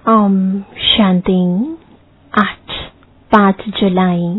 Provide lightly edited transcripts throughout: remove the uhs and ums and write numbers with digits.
ओम शांति। 5 जुलाई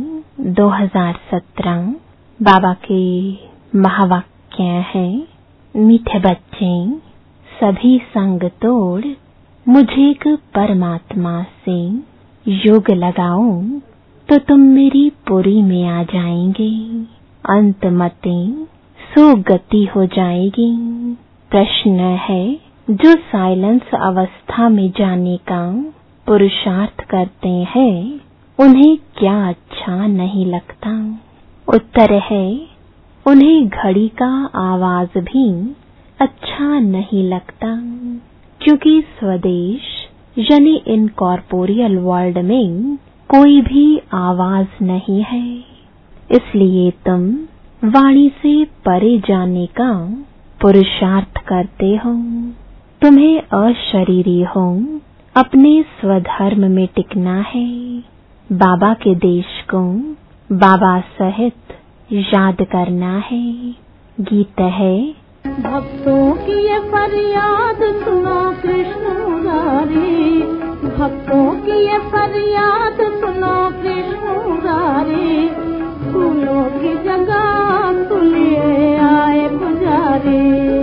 2017 बाबा के महावाक्य है। मीठे बच्चे, सभी संग तोड़ मुझे एक परमात्मा से योग लगाओ तो तुम मेरी पुरी में आ जाएंगे। अंत मते सो गति हो जाएगी। प्रश्न है, जो साइलेंस अवस्था में जाने का पुरुषार्थ करते हैं उन्हें क्या अच्छा नहीं लगता? उत्तर है, उन्हें घड़ी का आवाज भी अच्छा नहीं लगता, क्योंकि स्वदेश यानी इनकॉर्पोरियल वर्ल्ड में कोई भी आवाज नहीं है। इसलिए तुम वाणी से परे जाने का पुरुषार्थ करते हो। तुम्हें अशरीरी हो अपने स्वधर्म में टिकना है। बाबा के देश को बाबा सहित याद करना है। गीत है, भक्तों की ये फरियाद सुनो कृष्ण मुरारी, भक्तों की ये फरियाद सुनो कृष्ण मुरारी, फूलों की जगह तुलिए आए पुजारी।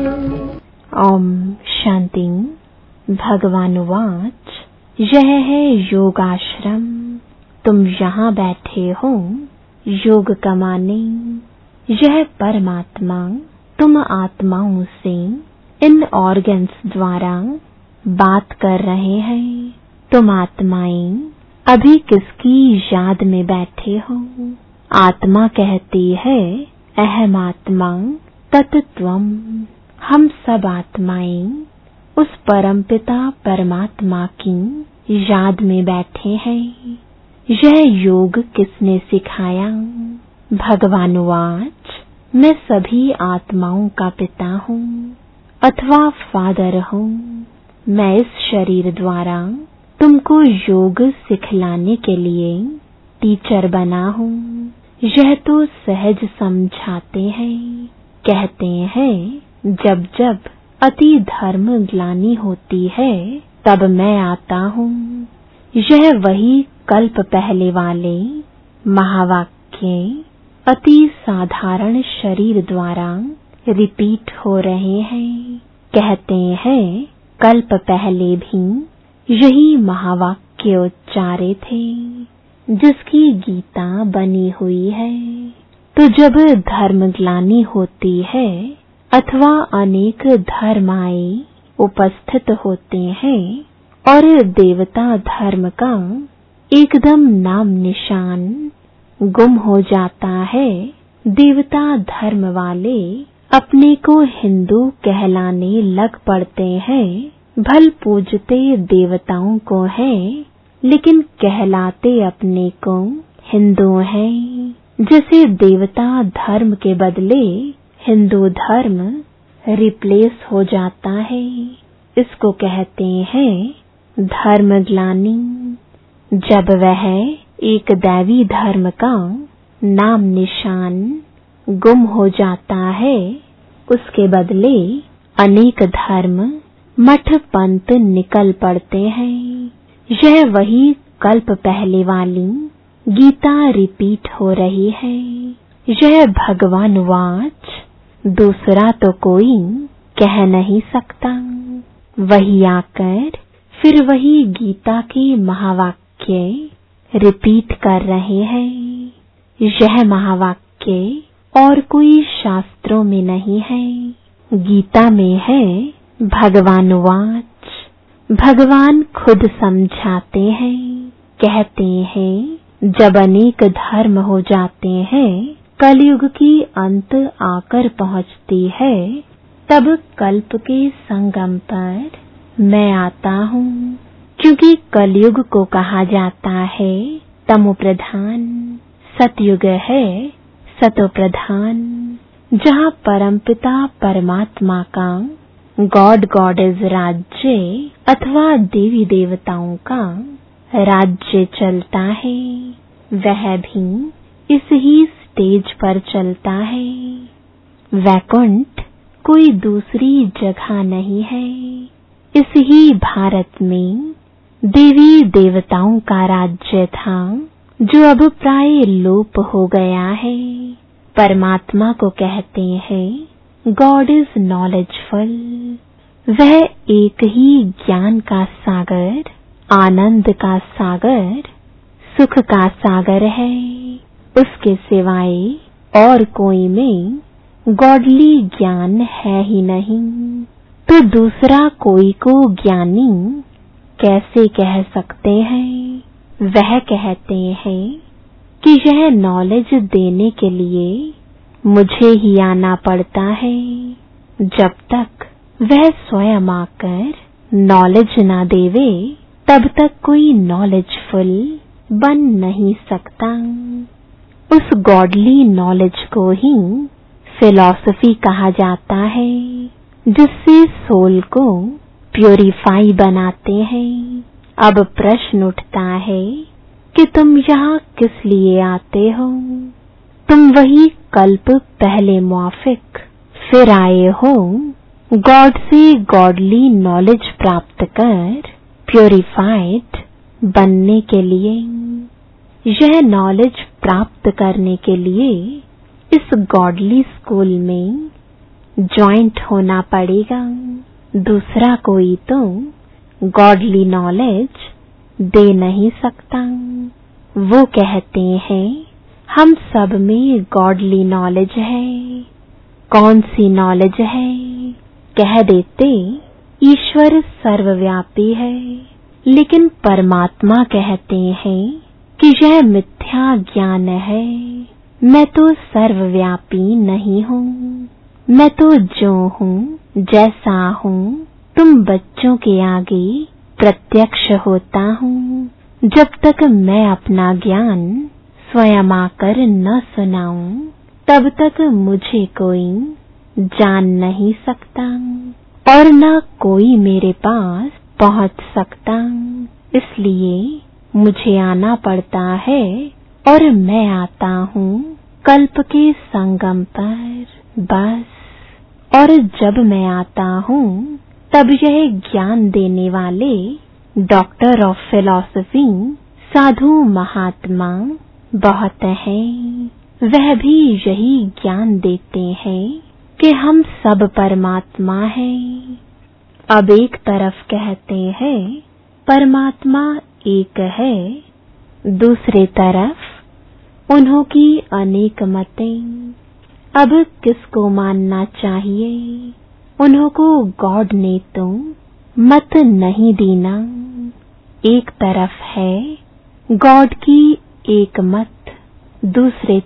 ओम शांति। भगवान वाच, यह है योगाश्रम। तुम यहाँ बैठे हो योग कमाने। यह परमात्मा तुम आत्माओं से इन ऑर्गन्स द्वारा बात कर रहे हैं। तुम आत्माएं अभी किसकी याद में बैठे हो? आत्मा कहती है, अहम आत्मा तत्त्वम। हम सब आत्माएं उस परमपिता परमात्मा की याद में बैठे हैं। यह योग किसने सिखाया? भगवान वाच, मैं सभी आत्माओं का पिता हूँ अथवा फादर हूँ। मैं इस शरीर द्वारा तुमको योग सिखलाने के लिए टीचर बना हूँ। यह तो सहज समझाते हैं। कहते हैं, जब जब अति धर्म ग्लानि होती है तब मैं आता हूँ। यह वही कल्प पहले वाले महावाक्य अति साधारण शरीर द्वारा रिपीट हो रहे हैं। कहते हैं, कल्प पहले भी यही महावाक्य उच्चारे थे, जिसकी गीता बनी हुई है। तो जब धर्म ग्लानि होती है अथवा अनेक धर्माए उपस्थित होते हैं और देवता धर्म का एकदम नाम निशान गुम हो जाता है, देवता धर्म वाले अपने को हिंदू कहलाने लग पड़ते हैं। भल पूजते देवताओं को हैं, लेकिन कहलाते अपने को हिंदू हैं। जैसे देवता धर्म के बदले हिंदू धर्म रिप्लेस हो जाता है। इसको कहते हैं धर्म ग्लानि। जब वह एक दैवी धर्म का नाम निशान गुम हो जाता है, उसके बदले अनेक धर्म मठ पंथ निकल पड़ते हैं। यह वही कल्प पहले वाली गीता रिपीट हो रही है। यह भगवान वाच दूसरा तो कोई कह नहीं सकता। वही आकर फिर वही गीता के महावाक्य रिपीट कर रहे हैं। यह महावाक्य और कोई शास्त्रों में नहीं है, गीता में है। भगवान वाच, भगवान खुद समझाते हैं। कहते हैं, जब अनेक धर्म हो जाते हैं, कलयुग की अंत आकर पहुँचती है, तब कल्प के संगम पर मैं आता हूँ। क्योंकि कलयुग को कहा जाता है तमो प्रधान, सतयुग है सतो प्रधान, जहाँ परमपिता परमात्मा का गॉड गॉडेस राज्य अथवा देवी देवताओं का राज्य चलता है। वह भी इस ही स्टेज पर चलता है। वैकुंठ कोई दूसरी जगह नहीं है। इस ही भारत में देवी देवताओं का राज्य था जो अब प्राय लोप हो गया है। परमात्मा को कहते हैं गॉड इज नॉलेजफुल। वह एक ही ज्ञान का सागर, आनंद का सागर, सुख का सागर है। उसके सिवाय और कोई में गॉडली ज्ञान है ही नहीं। तो दूसरा कोई को ज्ञानी कैसे कह सकते हैं? वह कहते हैं कि यह नॉलेज देने के लिए मुझे ही आना पड़ता है। जब तक वह स्वयं आकर नॉलेज ना देवे तब तक कोई नॉलेजफुल बन नहीं सकता। उस गॉडली नॉलेज को ही फिलॉसफी कहा जाता है, जिससे सोल को प्यूरिफाई बनाते हैं। अब प्रश्न उठता है कि तुम यहाँ किस लिए आते हो? तुम वही कल्प पहले मुआफिक फिर आए हो गॉड से गॉडली नॉलेज प्राप्त कर प्यूरिफाइड बनने के लिए। यह नॉलेज प्राप्त करने के लिए इस गॉडली स्कूल में ज्वाइंट होना पड़ेगा। दूसरा कोई तो गॉडली नॉलेज दे नहीं सकता। वो कहते हैं हम सब में गॉडली नॉलेज है। कौन सी नॉलेज है? कह देते ईश्वर सर्वव्यापी है, लेकिन परमात्मा कहते हैं कि यह मिथ्या ज्ञान है। मैं तो सर्वव्यापी नहीं हूँ। मैं तो जो हूँ, जैसा हूँ, तुम बच्चों के आगे प्रत्यक्ष होता हूँ। जब तक मैं अपना ज्ञान स्वयं आकर न सुनाऊं, तब तक मुझे कोई जान नहीं सकता और न कोई मेरे पास पहुंच सकता। इसलिए मुझे आना पड़ता है और मैं आता हूँ कल्प के संगम पर, बस। और जब मैं आता हूँ तब यह ज्ञान देने वाले डॉक्टर ऑफ फिलॉसफी, साधु महात्मा बहुत हैं। वह भी यही ज्ञान देते हैं कि हम सब परमात्मा हैं। अब एक तरफ कहते हैं परमात्मा एक है, दूसरे तरफ उन्हों की अनेक मतें। अब किसको मानना चाहिए? उन्हों को गॉड ने तो मत नहीं दीना। एक तरफ है गॉड की एक मत, दूसरे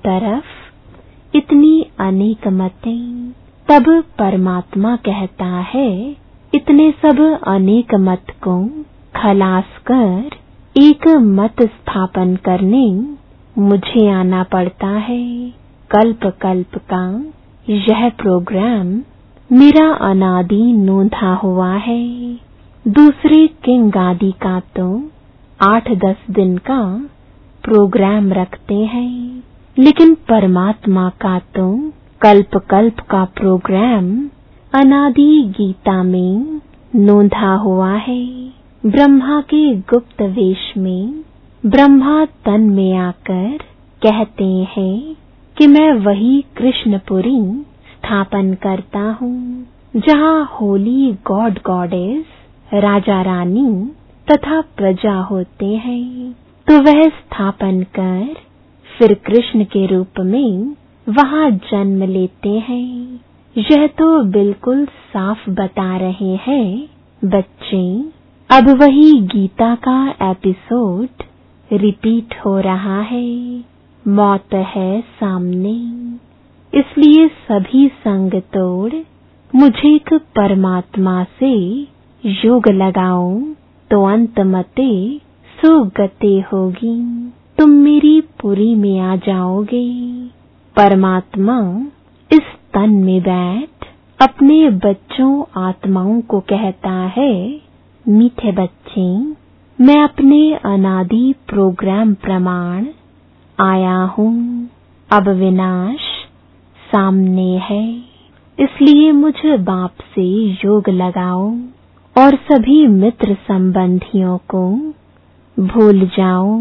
तरफ इतनी अनेक मतें। तब परमात्मा कहता है इतने सब अनेक मत को खलास कर एक मत स्थापन करने मुझे आना पड़ता है। कल्प कल्प का यह प्रोग्राम मेरा अनादि नोंधा हुआ है। दूसरे किंग आदि का तो 8-10 दिन का प्रोग्राम रखते हैं, लेकिन परमात्मा का तो कल्प कल्प का प्रोग्राम अनादि गीता में नोंधा हुआ है। ब्रह्मा के गुप्त वेश में ब्रह्मा तन में आकर कहते हैं कि मैं वही कृष्णपुरी स्थापन करता हूँ, जहाँ होली गॉड गॉडेस, राजा रानी तथा प्रजा होते हैं। तो वह स्थापन कर फिर कृष्ण के रूप में वहाँ जन्म लेते हैं। यह तो बिल्कुल साफ बता रहे हैं बच्चे। अब वही गीता का एपिसोड रिपीट हो रहा है। मौत है सामने, इसलिए सभी संग तोड़ मुझे एक परमात्मा से योग लगाओ, तो अंत मते सुगति होगी। तुम मेरी पुरी में आ जाओगे। परमात्मा इस तन में बैठ अपने बच्चों आत्माओं को कहता है, मीठे बच्चे, मैं अपने अनादि प्रोग्राम प्रमाण आया हूँ। अब विनाश सामने है, इसलिए मुझ बाप से योग लगाओ और सभी मित्र संबंधियों को भूल जाओ,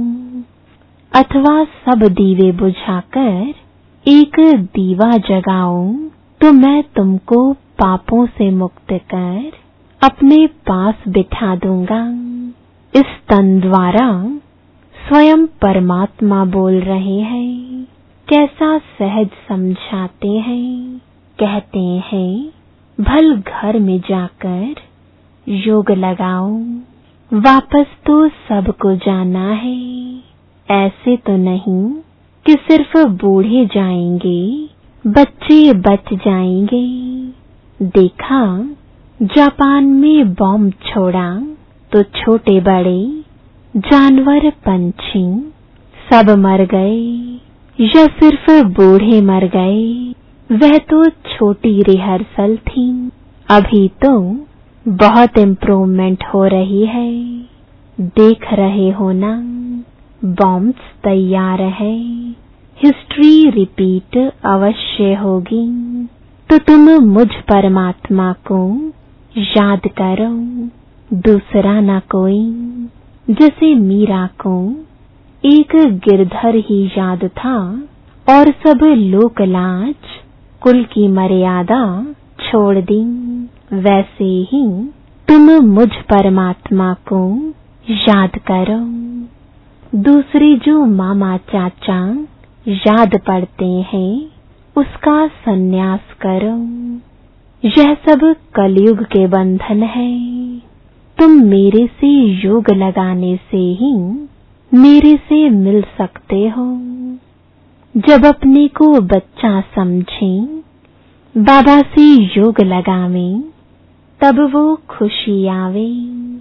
अथवा सब दीवे बुझाकर एक दीवा जगाओ, तो मैं तुमको पापों से मुक्त कर अपने पास बिठा दूंगा। इस तन द्वारा स्वयं परमात्मा बोल रहे हैं। कैसा सहज समझाते हैं। कहते हैं भल घर में जाकर योग लगाओ, वापस तो सबको जाना है। ऐसे तो नहीं कि सिर्फ बूढ़े जाएंगे, बच्चे बच जाएंगे। देखा जापान में बॉम्ब छोड़ा तो छोटे बड़े जानवर पंछी सब मर गए, या सिर्फ बूढ़े मर गए। वह तो छोटी रिहर्सल थी, अभी तो बहुत इम्प्रूवमेंट हो रही है। देख रहे हो ना, बॉम्ब्स तैयार है। हिस्ट्री रिपीट अवश्य होगी। तो तुम मुझ परमात्मा को याद करो, दूसरा न कोई। जैसे मीरा को एक गिरधर ही याद था और सब लोक लाज कुल की मर्यादा छोड़ दी, वैसे ही तुम मुझ परमात्मा को याद करो। दूसरे जो मामा चाचा याद पड़ते हैं, उसका संन्यास करो। यह सब कलयुग के बंधन है। तुम मेरे से योग लगाने से ही मेरे से मिल सकते हो। जब अपने को बच्चा समझें, बाबा से योग लगावें, तब वो खुशी आवे।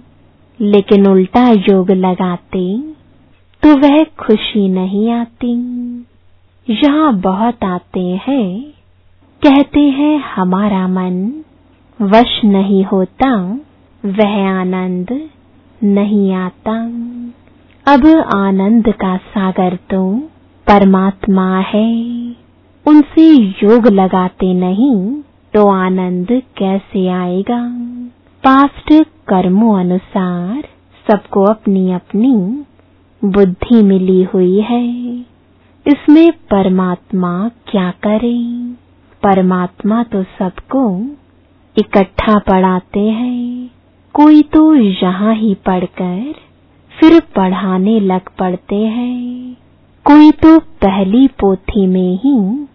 लेकिन उल्टा योग लगाते तो वह खुशी नहीं आती। यहाँ बहुत आते हैं, कहते हैं हमारा मन वश नहीं होता, वह आनंद नहीं आता। अब आनंद का सागर तो परमात्मा है, उनसे योग लगाते नहीं तो आनंद कैसे आएगा। पास्ट कर्मों अनुसार सबको अपनी अपनी बुद्धि मिली हुई है। इसमें परमात्मा क्या करे। परमात्मा तो सबको इकट्ठा पढ़ाते हैं। कोई तो यहाँ ही पढ़कर फिर पढ़ाने लग पड़ते हैं। कोई तो पहली पोथी में ही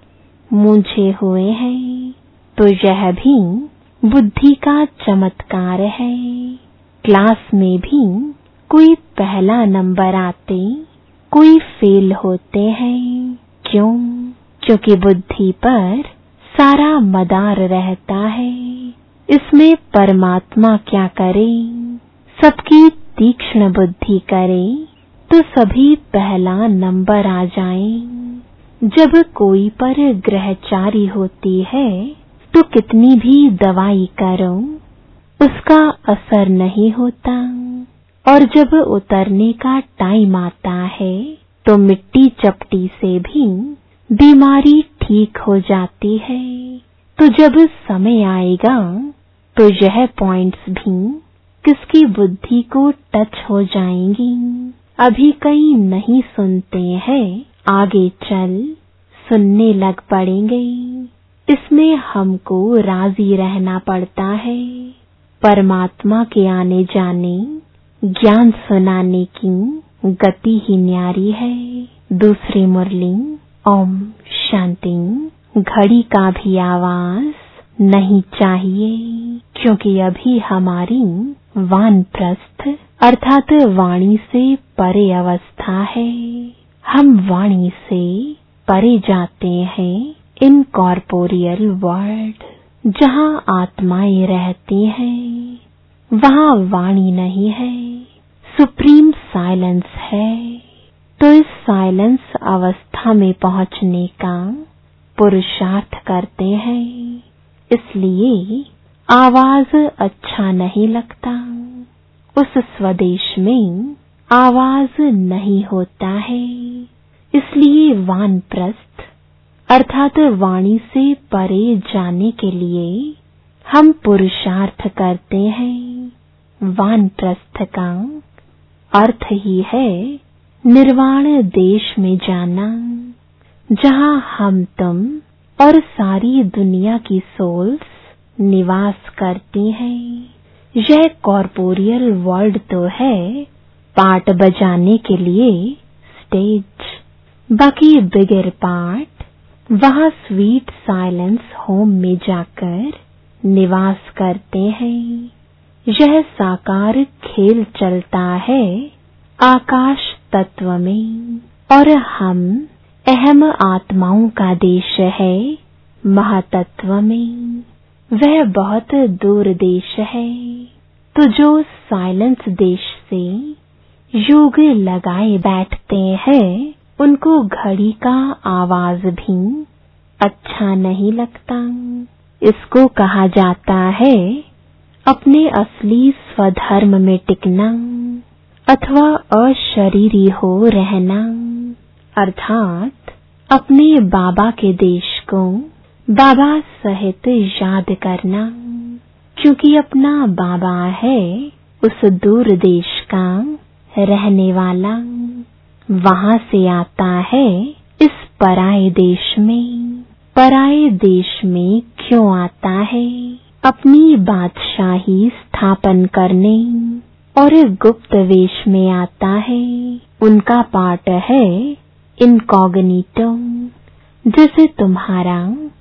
मूंझे हुए हैं। तो यह भी बुद्धि का चमत्कार है। क्लास में भी कोई पहला नंबर आते, कोई फेल होते हैं। क्यों? क्योंकि बुद्धि पर सारा मदार रहता है। इसमें परमात्मा क्या करे। सबकी तीक्ष्ण बुद्धि करे तो सभी पहला नंबर आ जाए। जब कोई पर ग्रहचारी होती है तो कितनी भी दवाई करो, उसका असर नहीं होता। और जब उतरने का टाइम आता है तो मिट्टी चपटी से भी बीमारी ठीक हो जाती है। तो जब समय आएगा तो यह पॉइंट्स भी किसकी बुद्धि को टच हो जाएंगी। अभी कई नहीं सुनते हैं, आगे चल सुनने लग पड़ेंगे। इसमें हमको राजी रहना पड़ता है। परमात्मा के आने जाने, ज्ञान सुनाने की गति ही न्यारी है। दूसरी मुरली। ओम शांति। घड़ी का भी आवाज नहीं चाहिए, क्योंकि अभी हमारी वानप्रस्थ अर्थात वाणी से परे अवस्था है। हम वाणी से परे जाते हैं इनकॉर्पोरियल वर्ल्ड, जहाँ आत्माएं रहती हैं। वहाँ वाणी नहीं है, सुप्रीम साइलेंस है। तो इस साइलेंस अवस्था में पहुँचने का पुरुषार्थ करते हैं। इसलिए आवाज अच्छा नहीं लगता। उस स्वदेश में आवाज नहीं होता है। इसलिए वानप्रस्थ अर्थात वाणी से परे जाने के लिए हम पुरुषार्थ करते हैं। वानप्रस्थ का अर्थ ही है निर्वाण देश में जाना, जहाँ हम तुम और सारी दुनिया की सोल्स निवास करती हैं। यह कॉर्पोरियल वर्ल्ड तो है पार्ट बजाने के लिए स्टेज, बाकी बिगर पार्ट वहाँ स्वीट साइलेंस होम में जाकर निवास करते हैं। यह साकार खेल चलता है आकाश तत्व में, और हम अहम आत्माओं का देश है महातत्व में। वह बहुत दूर देश है, तो जो साइलेंस देश से योग लगाए बैठते हैं उनको घड़ी का आवाज भी अच्छा नहीं लगता। इसको कहा जाता है अपने असली स्वधर्म में टिकना अथवा अशरीरी हो रहना, अर्थात अपने बाबा के देश को बाबा सहित याद करना, क्योंकि अपना बाबा है उस दूर देश का रहने वाला। वहाँ से आता है इस पराये देश में। पराये देश में क्यों आता है? अपनी बादशाही स्थापन करने, और गुप्त वेश में आता है। उनका पाठ है इनकॉग्निटो। जैसे तुम्हारा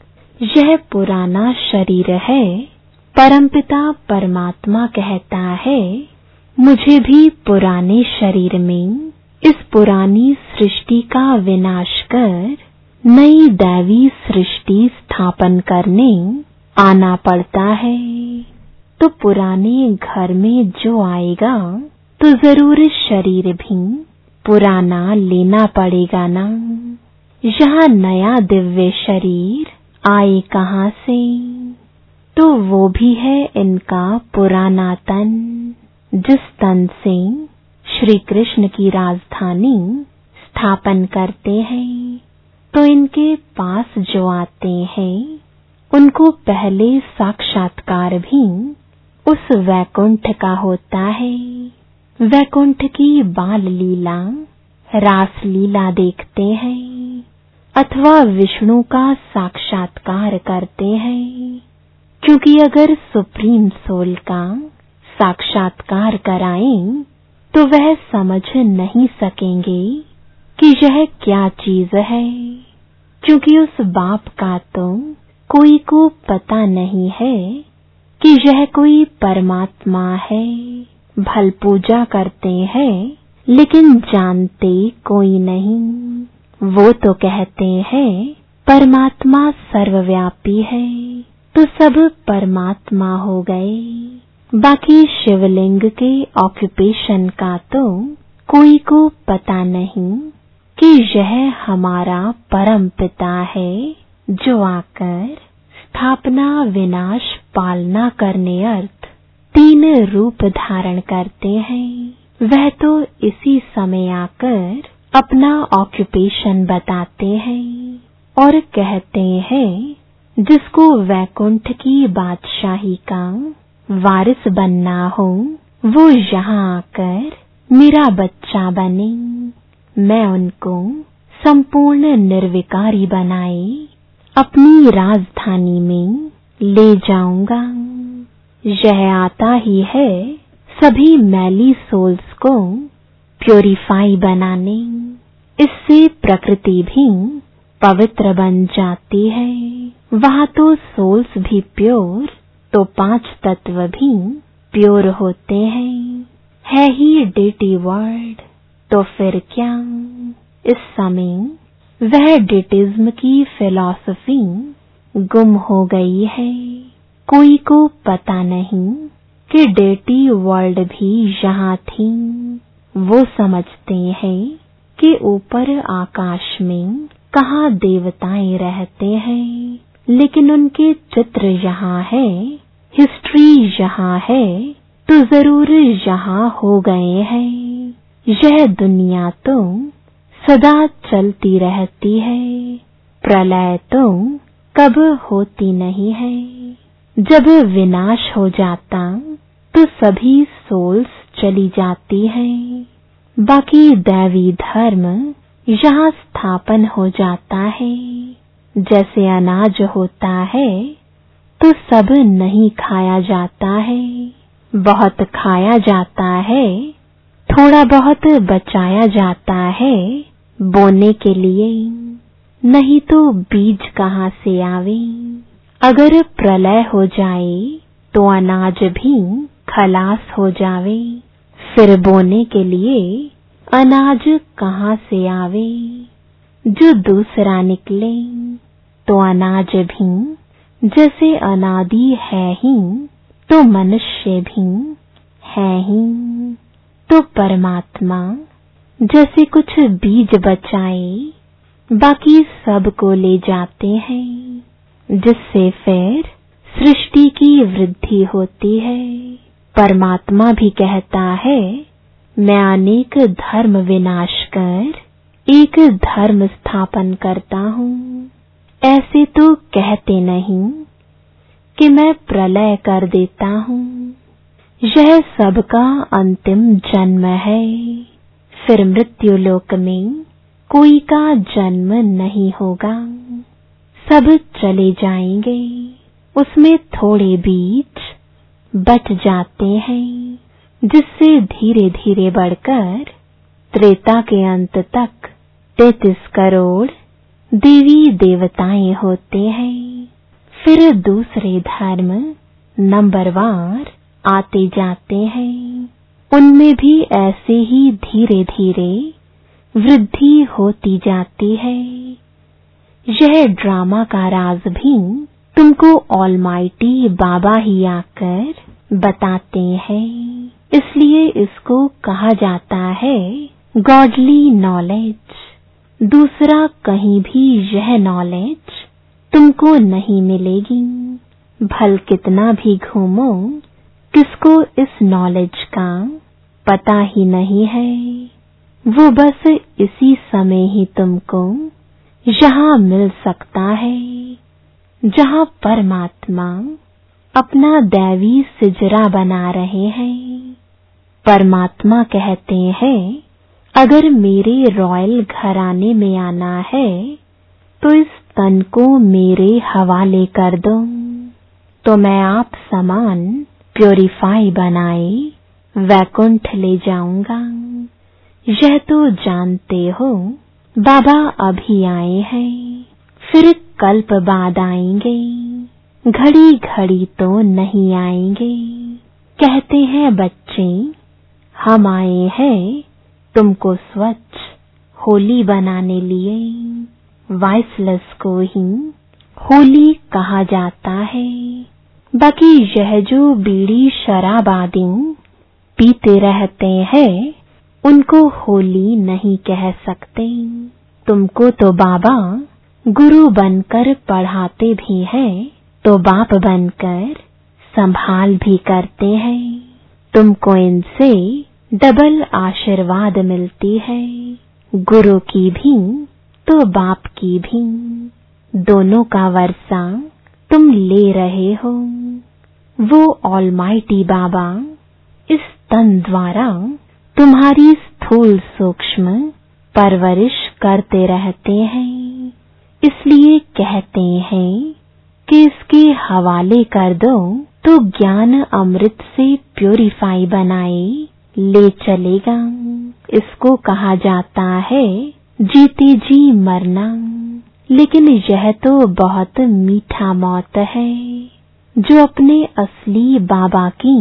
यह पुराना शरीर है, परमपिता परमात्मा कहता है मुझे भी पुराने शरीर में इस पुरानी सृष्टि का विनाश कर नई दैवी सृष्टि स्थापन करने आना पड़ता है। तो पुराने घर में जो आएगा तो जरूर शरीर भी पुराना लेना पड़ेगा ना। यहाँ नया दिव्य शरीर आए कहाँ से? तो वो भी है इनका पुराना तन, जिस तन से श्री कृष्ण की राजधानी स्थापन करते हैं। तो इनके पास जो आते हैं उनको पहले साक्षात्कार भी उस वैकुंठ का होता है। वैकुंठ की बाल लीला, रास लीला देखते हैं अथवा विष्णु का साक्षात्कार करते हैं, क्योंकि अगर सुप्रीम सोल का साक्षात्कार कराएं तो वह समझ नहीं सकेंगे कि यह क्या चीज है, क्योंकि उस बाप का तो कोई को पता नहीं है कि यह कोई परमात्मा है। भल पूजा करते हैं लेकिन जानते कोई नहीं। वो तो कहते हैं परमात्मा सर्वव्यापी है, तो सब परमात्मा हो गए। बाकी शिवलिंग के ऑक्यूपेशन का तो कोई को पता नहीं कि यह हमारा परम पिता है, जो आकर स्थापना विनाश पालना करने अर्थ 3 रूप धारण करते हैं। वह तो इसी समय आकर अपना ऑक्यूपेशन बताते हैं और कहते हैं जिसको वैकुंठ की बादशाही का वारिस बनना हो वो यहाँ आकर मेरा बच्चा बने। मैं उनको संपूर्ण निर्विकारी बनाए अपनी राजधानी में ले जाऊंगा। यह आता ही है सभी मैली सोल्स को प्योरीफाई बनाने। इससे प्रकृति भी पवित्र बन जाती है। वहाँ तो सोल्स भी प्योर, तो 5 तत्व भी प्योर होते हैं। है ही डेटी वर्ल्ड, तो फिर क्या? इस समय वह डेटिज्म की फिलॉसफी गुम हो गई है। कोई को पता नहीं कि डेटी वर्ल्ड भी यहाँ थी। वो समझते हैं कि ऊपर आकाश में कहाँ देवताएं रहते हैं, लेकिन उनके चित्र यहाँ है, हिस्ट्री यहाँ है, तो जरूर यहाँ हो गए हैं। यह दुनिया तो सदा चलती रहती है, प्रलय तो कब होती नहीं है। जब विनाश हो जाता तो सभी सोल्स चली जाती हैं। बाकी दैवी धर्म यहाँ स्थापन हो जाता है। जैसे अनाज होता है तो सब नहीं खाया जाता है, बहुत खाया जाता है, थोड़ा बहुत बचाया जाता है बोने के लिए, नहीं तो बीज कहाँ से आवे। अगर प्रलय हो जाए तो अनाज भी खलास हो जावे, फिर बोने के लिए अनाज कहाँ से आवे। जो दूसरा निकले तो अनाज भी जैसे अनादि है ही, तो मनुष्य भी है ही। तो परमात्मा जैसे कुछ बीज बचाए बाकी सब को ले जाते हैं, जिससे फिर सृष्टि की वृद्धि होती है। परमात्मा भी कहता है, मैं अनेक धर्म विनाश कर एक धर्म स्थापन करता हूँ। ऐसे तो कहते नहीं कि मैं प्रलय कर देता हूँ। यह सबका अंतिम जन्म है, फिर मृत्यु लोक में कोई का जन्म नहीं होगा। सब चले जाएंगे, उसमें थोड़े बीज बच जाते हैं, जिससे धीरे धीरे बढ़कर त्रेता के अंत तक 33 करोड़ देवी देवताएं होते हैं। फिर दूसरे धर्म नंबरवार आते जाते हैं, उनमें भी ऐसे ही धीरे धीरे वृद्धि होती जाती है। यह ड्रामा का राज भी तुमको ऑलमाइटी बाबा ही आकर बताते हैं। इसलिए इसको कहा जाता है गॉडली नॉलेज। दूसरा कहीं भी यह नॉलेज तुमको नहीं मिलेगी। भल कितना भी घूमो, किसको इस नॉलेज का पता ही नहीं है। वो बस इसी समय ही तुमको यहाँ मिल सकता है, जहाँ परमात्मा अपना दैवी सिजरा बना रहे हैं। परमात्मा कहते हैं, अगर मेरे रॉयल घराने में आना है तो इस तन को मेरे हवाले कर दो, तो मैं आप समान प्योरीफाई बनाए वैकुंठ ले जाऊंगा। यह तो जानते हो बाबा अभी आए हैं, फिर कल्प बाद आएंगे, घड़ी घड़ी तो नहीं आएंगे। कहते हैं बच्चे, हम आए हैं तुमको स्वच्छ होली बनाने लिए। वाइसलेस को ही होली कहा जाता है। बाकी यह जो बीड़ी शराब आदि पीते रहते हैं, उनको होली नहीं कह सकते। तुमको तो बाबा गुरु बनकर पढ़ाते भी हैं, तो बाप बनकर संभाल भी करते हैं। तुमको इनसे डबल आशीर्वाद मिलती है, गुरु की भी तो बाप की भी। दोनों का वर्षा तुम ले रहे हो। वो ऑलमाइटी बाबा इस तन द्वारा तुम्हारी स्थूल सूक्ष्म परवरिश करते रहते हैं। इसलिए कहते हैं कि इसके हवाले कर दो तो ज्ञान अमृत से प्योरीफाई बनाए ले चलेगा। इसको कहा जाता है जीते जी मरना। लेकिन यह तो बहुत मीठा मौत है, जो अपने असली बाबा की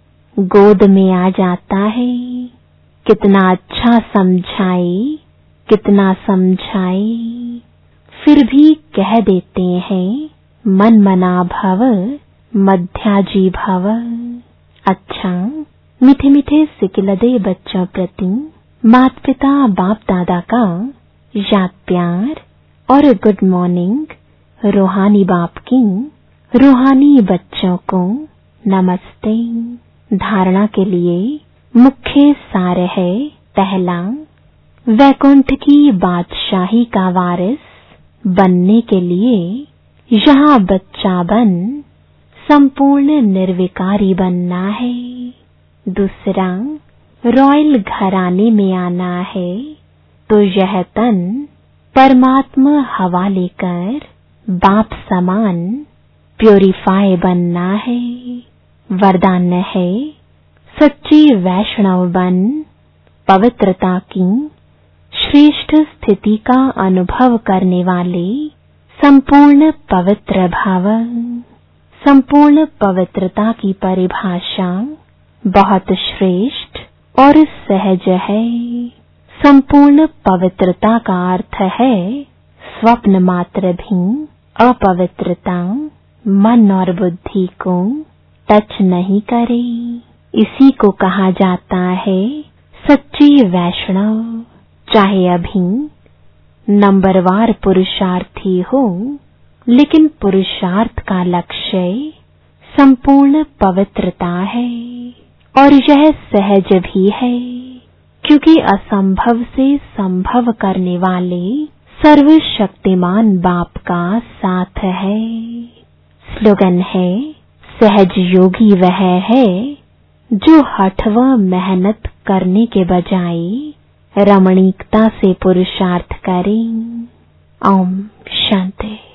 गोद में आ जाता है। कितना अच्छा समझाए, कितना समझाए, फिर भी कह देते हैं मन मना भव मध्याजी भव। अच्छा, मीठे मीठे सिकिलदे बच्चों प्रति माता पिता बाप दादा का याद प्यार और गुड मॉर्निंग। रूहानी बाप की रूहानी बच्चों को नमस्ते। धारणा के लिए मुख्य सार है, पहला, वैकुंठ की बादशाही का वारिस बनने के लिए यहाँ बच्चा बन संपूर्ण निर्विकारी बनना है। दूसरा, रॉयल घराने में आना है तो यह तन परमात्मा हवा लेकर बाप समान प्योरीफाई बनना है। वरदान है, सच्ची वैष्णव बन पवित्रता की श्रेष्ठ स्थिति का अनुभव करने वाले संपूर्ण पवित्र भाव। संपूर्ण पवित्रता की परिभाषा बहुत श्रेष्ठ और सहज है। संपूर्ण पवित्रता का अर्थ है स्वप्न मात्र भी अपवित्रता मन और बुद्धि को टच नहीं करे। इसी को कहा जाता है सच्ची वैष्णव। चाहे अभी नंबरवार पुरुषार्थी हो, लेकिन पुरुषार्थ का लक्ष्य संपूर्ण पवित्रता है और यह सहज भी है, क्योंकि असंभव से संभव करने वाले सर्वशक्तिमान बाप का साथ है। स्लोगन है, सहज योगी वह है जो हठ व मेहनत करने के बजाय रमणीकता से पुरुषार्थ करे। ओम शांति।